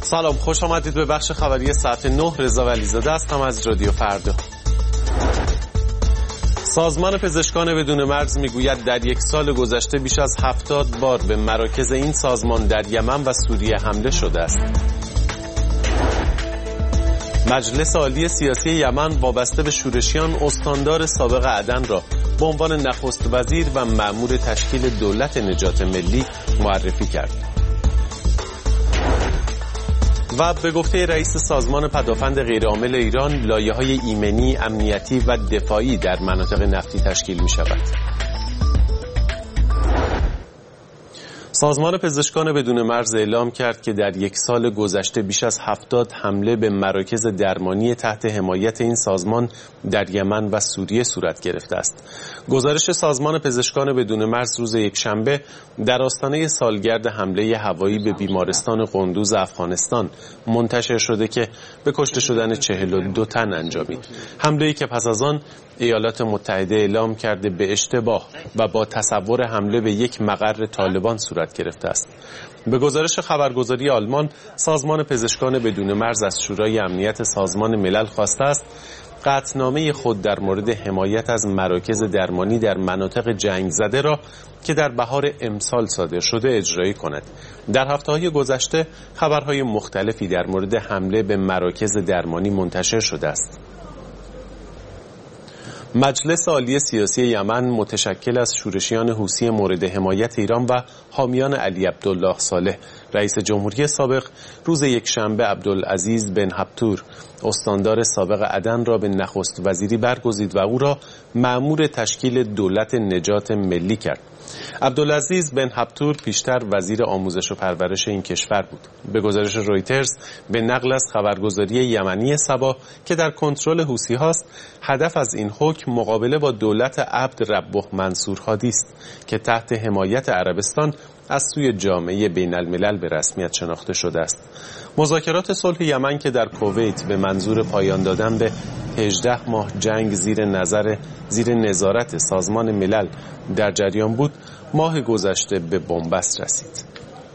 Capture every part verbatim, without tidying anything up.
سلام، خوش آمدید به بخش خبری ساعت نه. رضا ولیزاده هستم از رادیو فردا. سازمان پزشکان بدون مرز میگوید در یک سال گذشته بیش از هفتاد بار به مراکز این سازمان در یمن و سوریه حمله شده است. مجلس عالی سیاسی یمن وابسته به شورشیان استاندار سابق عدن را به عنوان نخست وزیر و مأمور تشکیل دولت نجات ملی معرفی کرد. و به گفته رئیس سازمان پدافند غیرعامل ایران، لایه‌های ایمنی، امنیتی و دفاعی در مناطق نفتی تشکیل می شود. سازمان پزشکان بدون مرز اعلام کرد که در یک سال گذشته بیش از هفتاد حمله به مراکز درمانی تحت حمایت این سازمان در یمن و سوریه صورت گرفته است. گزارش سازمان پزشکان بدون مرز روز یکشنبه در آستانه سالگرد حمله هوایی به بیمارستان قندوز افغانستان منتشر شده که به کشته شدن چهل و دو تن انجامید. حمله‌ای که پس از آن ایالات متحده اعلام کرده به اشتباه و با تصور حمله به یک مقر طالبان صورت گرفته است. به گزارش خبرگزاری آلمان، سازمان پزشکان بدون مرز از شورای امنیت سازمان ملل خواسته است قطعنامه خود در مورد حمایت از مراکز درمانی در مناطق جنگ زده را که در بهار امسال صادر شده اجرایی کند. در هفته‌های گذشته خبرهای مختلفی در مورد حمله به مراکز درمانی منتشر شده است. مجلس عالی سیاسی یمن متشکل از شورشیان حوثی مورد حمایت ایران و حامیان علی عبدالله صالح، رئیس جمهوری سابق، روز یکشنبه عبدالعزیز بن هبتور استاندار سابق عدن را به نخست وزیری برگزید و او را مأمور تشکیل دولت نجات ملی کرد. عبدالعزیز بن هبتور پیشتر وزیر آموزش و پرورش این کشور بود. به گزارش رویترز به نقل از خبرگزاری یمنی سبا که در کنترل حوثی هاست، هدف از این حکم مقابله با دولت عبد ربه منصور هادی است که تحت حمایت عربستان از سوی جامعه بین الملل به رسمیت شناخته شده است. مذاکرات صلح یمن که در کویت به منظور پایان دادن به هجده ماه جنگ زیر نظر زیر نظارت سازمان ملل در جریان بود، ماه گذشته به بنبست رسید.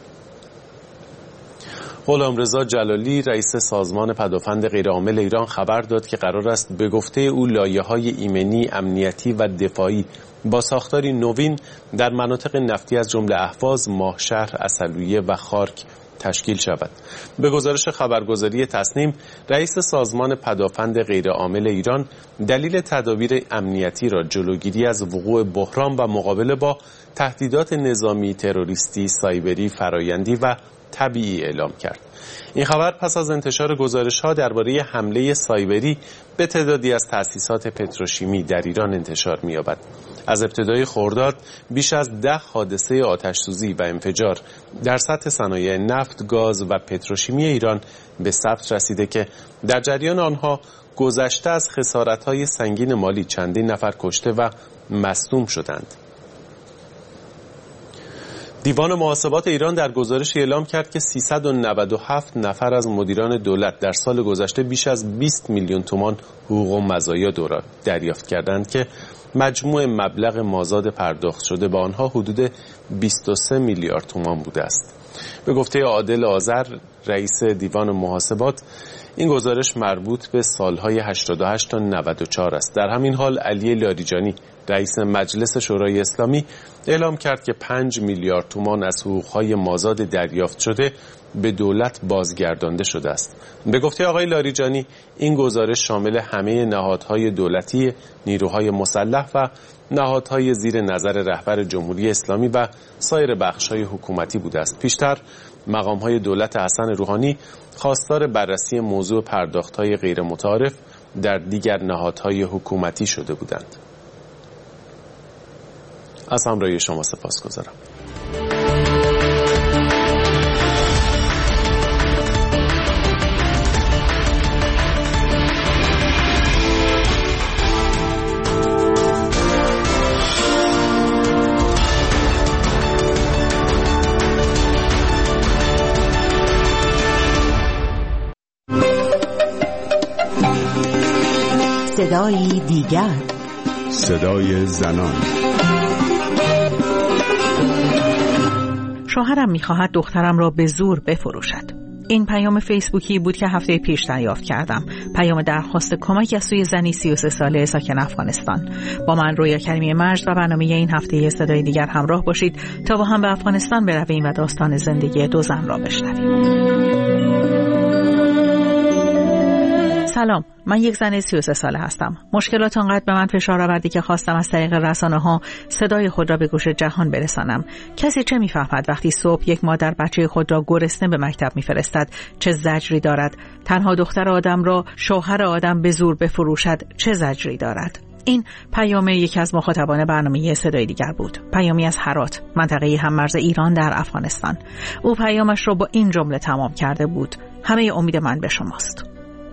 غلامرضا جلالی، رئیس سازمان پدافند غیرعامل ایران، خبر داد که قرار است به گفته او لایه‌های ایمنی، امنیتی و دفاعی با ساختاری نوین در مناطق نفتی از جمله اهواز، ماهشهر، عسلویه و خارک تشکیل شود. به گزارش خبرگزاری تصنیم، رئیس سازمان پدافند غیرعامل ایران دلیل تدابیر امنیتی را جلوگیری از وقوع بحران و مقابله با تهدیدات نظامی، تروریستی، سایبری، فرایندی و طبیعی اعلام کرد. این خبر پس از انتشار گزارش‌ها درباره حمله سایبری به تعدادی از تأسیسات پتروشیمی در ایران انتشار می‌یابد. از ابتدای خرداد بیش از ده حادثه آتش‌سوزی و انفجار در سطح صنایع نفت، گاز و پتروشیمی ایران به ثبت رسیده که در جریان آنها گذشته از خسارت‌های سنگین مالی چندین نفر کشته و مصدوم شدند. دیوان محاسبات ایران در گزارش اعلام کرد که سیصد و نود و هفت نفر از مدیران دولت در سال گذشته بیش از بیست میلیون تومان حقوق و مزایا دریافت کردند که مجموع مبلغ مازاد پرداخت شده با آنها حدود بیست و سه میلیارد تومان بوده است. به گفته عادل آذر، رئیس دیوان محاسبات، این گزارش مربوط به سالهای هشتاد و هشت تا نود و چهار است. در همین حال علی لاریجانی، رئیس مجلس شورای اسلامی، اعلام کرد که پنج میلیارد تومان از حقوقهای مازاد دریافت شده به دولت بازگردانده شده است. به گفته آقای لاریجانی، این گزارش شامل همه نهادهای دولتی، نیروهای مسلح و نهادهای زیر نظر رهبر جمهوری اسلامی و سایر بخش‌های حکومتی بوده است. پیشتر مقام‌های دولت حسن روحانی خواستار بررسی موضوع پرداخت‌های غیر متعارف در دیگر نهادهای حکومتی شده بودند. از همراهی شما سپاسگزارم. صدای دیگر، صدای زنان. شوهرم می‌خواهد دخترم را به زور بفروشد. این پیام فیسبوکی بود که هفته پیش دریافت کردم. پیام درخواست کمک از سوی زنی سی و سه ساله ساکن افغانستان. با من رویا کریمی مجد و برنامه این هفته صدای دیگر همراه باشید تا با هم به افغانستان برویم و داستان زندگی دو زن را بشنویم. سلام، من یک زن سی و سه ساله هستم. مشکلات آنقدر به من فشار آوردی که خواستم از طریق رسانه‌ها صدای خود را به گوش جهان برسانم. کسی چه می‌فهمد وقتی صبح یک مادر بچه خود را گرسنه به مکتب می‌فرستد؟ چه زجری دارد؟ تنها دختر آدم را شوهر آدم به زور بفروشد، چه زجری دارد؟ این پیام یکی از مخاطبان برنامه صدای دیگر بود. پیامی از هرات، منطقه هممرز ایران در افغانستان. او پیامش را با این جمله تمام کرده بود: همه امید من به شماست.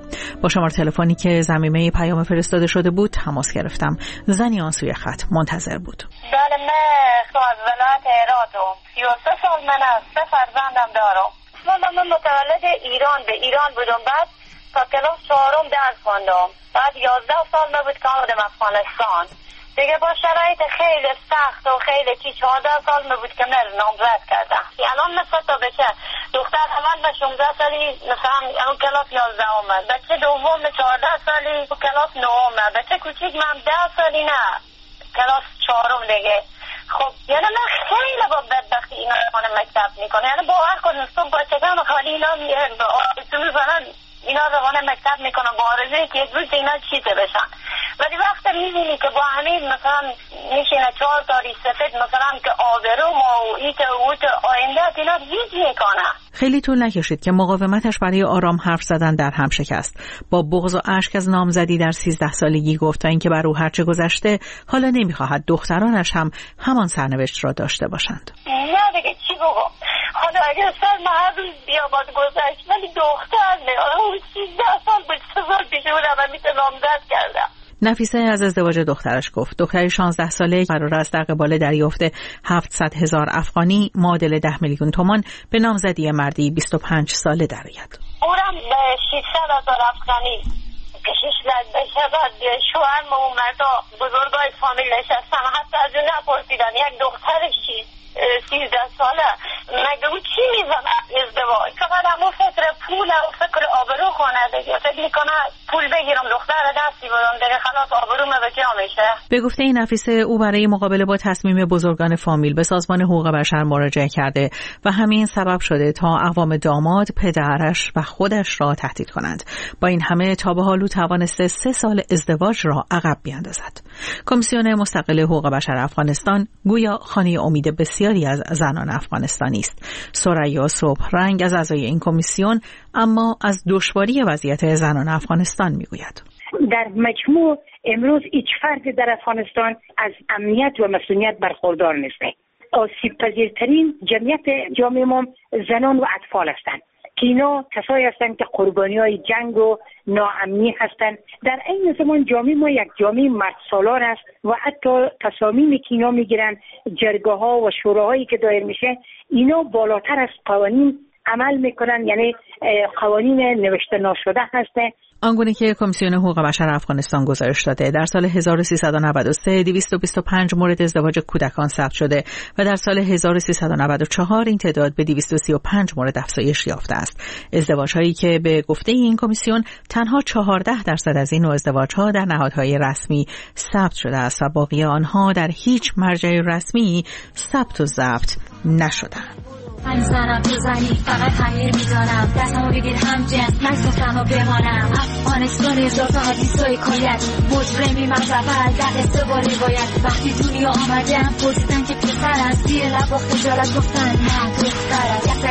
با شماره تلفنی که ضمیمه پیام فرستاده شده بود تماس گرفتم. زنی آن سوی خط منتظر بود. بله، من از ولایت هراتم. سی و سه سال من است. سه فرزندم دارم. من متولد ایران به ایران بودم. بعد تا کلاس چهارم درس خواندم. بعد یازده سال من بود که آمدم افغانستان. دیگه با شرایط خیلی سخت و خیلی چی چهارده سال من بود که من نامزد کردم. الان مثلا تا بچه دختر اول به شانزده سالی مثلا اون کلاس یازده اومد، بچه دوم چهارده سالی کلاس نه اومد، بچه کوچیک من ده سالی نه کلاس چهارم دیگه. خب یعنی من خیلی با بدبختی اینا خانه مکتب میکنه. یعنی باور کن صبح بچگان خالی اینا میهن با آرزو میزنن اینا روانه مکتب میکنن با آرزوی که یک روز اینا چیزه بشن. ولی وقتی میبینی که با همین مثلا میشینه چهار تاری سفید مثلا که آبرو ما و ایت و اوت آینده اینا هیچ میکنه. خیلی طول نکشید که مقاومتش برای آرام حرف زدن در هم شکست. با بغض و اشک از نامزدی در سیزده سالگی گفت تا اینکه بر او هرچه گذشته حالا نمیخواهد دخترانش هم همان سرنوشت را داشته باشند. نه دیگه چی بگم؟ حالا اگر سر من هر روز بیاباد گذشت ولی دختر نه، اون سیزده سال بود، سه سال پیش بودم و میشه نامزد کردم. نفیسه از ازدواج دخترش گفت. دختری شانزده ساله قرار است در قبال دریافت هفتصد هزار افغانی معادل ده میلیون تومان به نامزدی مردی بیست و پنج ساله درآید. اونم به ششصد هزار افغانی کشش لد بشه. بعد شوهر ما و مردا بزرگای فامیل نشستن، حتی از اون نپرسیدن یک دخترشی سیزده ساله مگه او چی میزنه ازدواج؟ فقط همون فکر پول و فکر آبرو خونه دیگه. فکر میکنه پول بگیرم دختر دستی بدم دیگه خلاص آبروم به جا میشه. به گفته این نفیسه او برای مقابله با تصمیم بزرگان فامیل به سازمان حقوق بشر مراجعه کرده و همین سبب شده تا اقوام داماد پدرش و خودش را تهدید کنند. با این همه تا به حال او توانسته سه سال ازدواج را عقب بیاندازد. کمیسیون مستقل حقوق بشر افغانستان گویا خانه امید بسیاری از زنان افغانستانی است. ثریا صبحرنگ از اعضای این کمیسیون اما از دشواری وضعیت زنان افغانستان میگوید. در مجموع امروز هیچ فردی در افغانستان از امنیت و مسئولیت برخوردار نیست. آسیب پذیرترین جمعیت جامعه ما زنان و اطفال هستند که اینا کسایی هستند که قربانی های جنگ و ناامنی هستند. در این زمان جامعه ما یک جامعه مرد سالار است و حتی تصامیمی که اینا میگیرن، جرگاه ها و شوراهایی که دایر میشه، اینا بالاتر از قوانین عمل میکنن، یعنی قوانین نوشته نشده هسته. آنگونه که کمیسیون حقوق بشر افغانستان گزارش داده در سال هزار و سیصد و نود و سه دویست و بیست و پنج مورد ازدواج کودکان ثبت شده و در سال هزار و سیصد و نود و چهار این تعداد به دویست و سی و پنج مورد افزایش یافته است. ازدواج‌هایی که به گفته این کمیسیون تنها چهارده درصد از این نوع ازدواج‌ها در نهادهای رسمی ثبت شده است و باقی آنها در هیچ مرجع رسمی ثبت و ضبط نشده‌اند. من زنم تو زنی فقط خمیر میدانم دستمو بگیر هم جنس نگفتم و بمانم افغانستان اجازه ها دیسای کایت مجرمی من زبر در استواری باید وقتی دنیا آمدم پرسیدن که پسر از زیر لب و خجالت گفتن نه دختر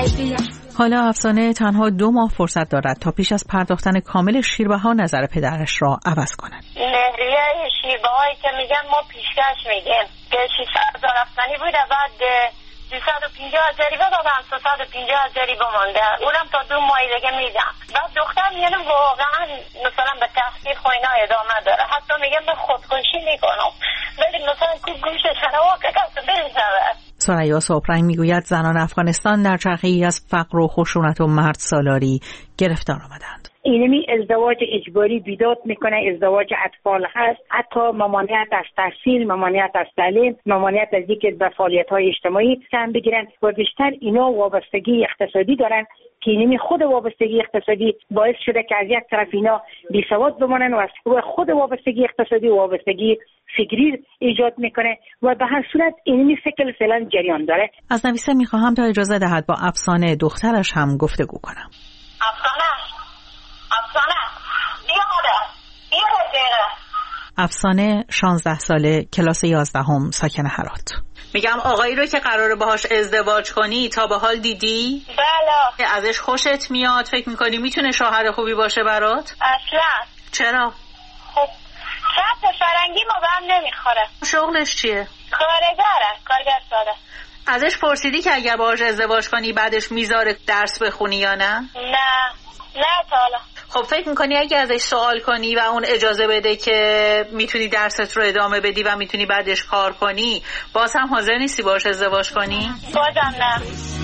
از حالا افسانه تنها دو ماه فرصت دارد تا پیش از پرداختن کامل شیربها نظر پدرش را عوض کند. مهریه شیربهایی که میگن ما پیشکش میگیم که ششصد هزار افغانی بوده، بعد دویست و پنجاه هزاری بدادم، سیصد و پنجاه هزاری بمانده، اونم تا دو ماه دیگه میدم. بعد دختر میگم واقعا مثلا به تحصیل خوینا ادامه داره، حتی میگم به خودکشی میکنم، ولی مثلا که گوشش هوا که کس بریزه. ثریا صبحرنگ میگوید زنان افغانستان در چرخه‌ای از فقر و خشونت و مرد سالاری گرفتار آمدند. اینمی ازدواج اجباری بیداد میکنه، ازدواج اطفال هست، حتی ممانعت از تحصیل، ممانعت از تعلیم، ممانعت از اینکه به فعالیت های اجتماعی سهم بگیرن و بیشتر اینا وابستگی اقتصادی دارن که اینمی خود وابستگی اقتصادی باعث شده که از یک طرف اینا بی سواد بمانن و از خود وابستگی اقتصادی و وابستگی فکری ایجاد میکنه و به هر صورت اینمی فکر فعلا جریان داره. از نویسه میخواهم تا اجازه دهد با افسانه دخترش هم گفتگو کنم. افسانه افسانه بیا مادر بیا دقیقه. افسانه شانزده ساله، کلاس یازدهم، ساکن هرات. میگم آقایی رو که قراره باهاش ازدواج کنی تا به حال دیدی؟ بله. ازش خوشت میاد؟ فکر میکنی میتونه شوهر خوبی باشه برات؟ اصلا. چرا؟ خب خط فرنگی ما به هم نمیخوره. شغلش چیه؟ کارگره، کارگر ساده. ازش پرسیدی که اگر باهاش ازدواج کنی بعدش میذاره درس بخونی یا نه؟ نه نه تا حالا. خب فکر میکنی اگه ازش سوال کنی و اون اجازه بده که میتونی درست رو ادامه بدی و میتونی بعدش کار کنی، باز هم حاضر نیستی باهاش ازدواج کنی؟ بازم نه.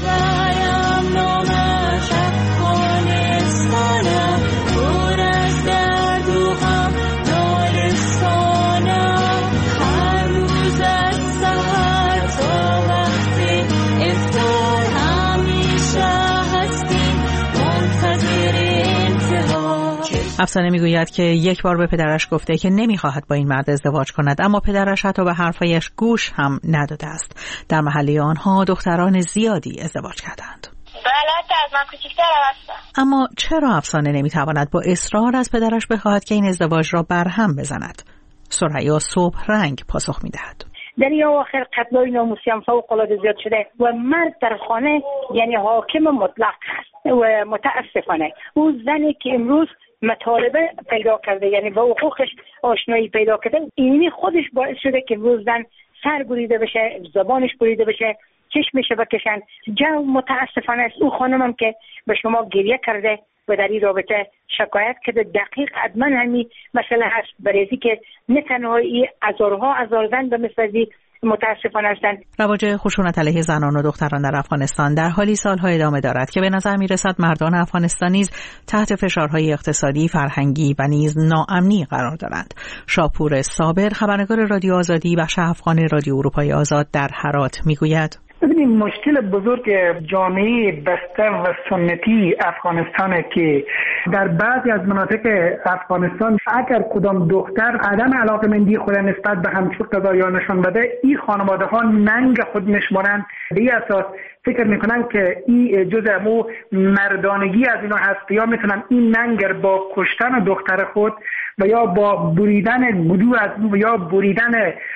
افسانه میگوید که یک بار به پدرش گفته که نمیخواهد با این مرد ازدواج کند، اما پدرش حتی به حرفایش گوش هم نداده است. در محله آنها دختران زیادی ازدواج کردند. بله از من کوچیک‌ترم هستم. اما چرا افسانه نمیتواند با اصرار از پدرش بخواهد که این ازدواج را برهم بزند؟ ثریا صبح رنگ پاسخ میدهد. در این آخر قتل‌های ناموسی هم فوق‌العاده زیاد شده و مرد در خانه یعنی حاکم مطلق هست و متاسفانه اون زنی که امروز مطالبه پیدا کرده یعنی با حقوقش آشنایی پیدا کرده، اینی خودش باعث شده که روز زن سر بریده بشه، زبانش بریده بشه، چشمش بکشن. جو متاسفانه است. او خانمم که به شما گریه کرده و در این رابطه شکایت کرده دقیق حتما همین مسئله هست، برای که نه تنها هزارها هزار زن به مثل متاسفانه هستند. رواج خشونت علیه زنان و دختران در افغانستان در حالی سالها ادامه دارد که به نظر می‌رسد مردان افغانستان نیز تحت فشارهای اقتصادی، فرهنگی و نیز ناامنی قرار دارند. شاپور صابر، خبرنگار رادیو آزادی بخش افغان رادیو اروپای آزاد در هرات میگوید: ببینید مشکل بزرگ جامعه بسته و سنتی افغانستانه که در بعضی از مناطق افغانستان اگر کدام دختر عدم علاقه‌مندی خود نسبت به همسر قضایی نشان بده، این خانواده ها ننگ خود نشمارن، به این اساس فکر میکنن که این جزء مو مردانگی از اینا هست، یا میتونن این ننگ با کشتن دختر خود و یا با بریدن گلو از او و یا بریدن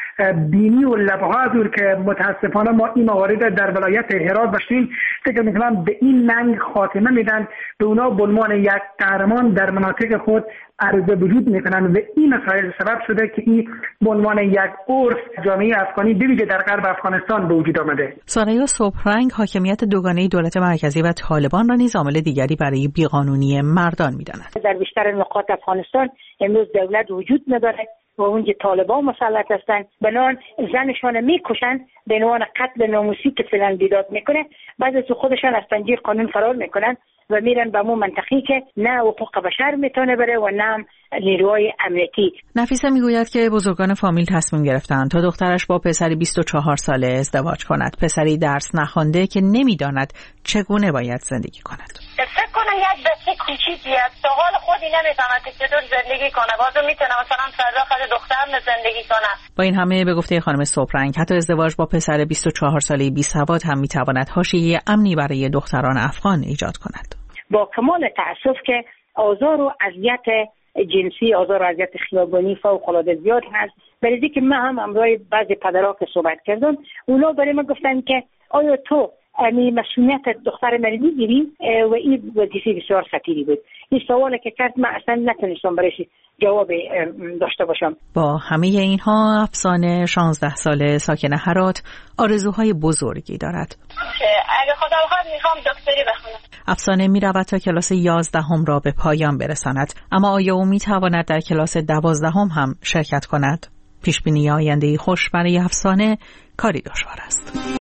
بینی و لبها از او که متاسفانه ما این موارد در ولایت هرات داشتیم، فکر میکنم به این ننگ خاتمه میدن، به اونا به عنوان یک قهرمان در مناطق خود عرضه وجود میکنن و این مسائل سبب شده که این به عنوان یک عرف جامعه افغانی بویژه در غرب افغانستان به وجود آمده. ثریا صبحرنگ حاکمیت دوگانه دولت مرکزی و طالبان را نیز عامل دیگری برای بیقانونی مردان میداند. در بیشتر نقاط افغانستان امروز دولت وجود نداره و اونجا طالبان مسلط هستند، بنابراین زنشان میکشن به عنوان قتل ناموسی که فعلا بیداد میکنه، بعد از خودشان از تنجیر قانون فرار میکنن و میرن به اون منطقی که نه حقوق بشر میتونه بره و نه نیروهای امنیتی. نفیسه میگوید که بزرگان فامیل تصمیم گرفتند تا دخترش با پسری بیست و چهار ساله ازدواج کند، پسری درس نخوانده که نمیداند چگونه باید زندگی کند. فکر کنم یک بچه کوچیکی است، تا حال خودی نمیفهمه که چطور زندگی کنه، بازم میتونه مثلا فردا خود دختر زندگی کنه. با این همه به گفته خانم صبحرنگ حتی ازدواج با پسر بیست و چهار ساله بی سواد هم میتواند حاشیه امنی برای دختران افغان ایجاد کند. با کمال تأسف که آزار و اذیت جنسی، آزار و اذیت خیابانی فوق‌العاده زیاد هست. برای که من هم امروز بعضی پدرها که صحبت کردم، اونا برای من گفتن که آیا تو امی مسئولیت دختر من میگیری؟ و این وظیفه بسیار خطیری بود. این سوالی که کرد من اصلا نتونستم برایش جواب داشته باشم. با همه اینها افسانه شانزده ساله ساکن هرات آرزوهای بزرگی دارد. اگه خدا بخواد میخوام دکتری بخونم. افسانه میرود تا کلاس یازدهم را به پایان برساند، اما آیا او میتواند در کلاس دوازدهم هم شرکت کند؟ پیشبینی آینده خوش برای افسانه کاری دشوار است.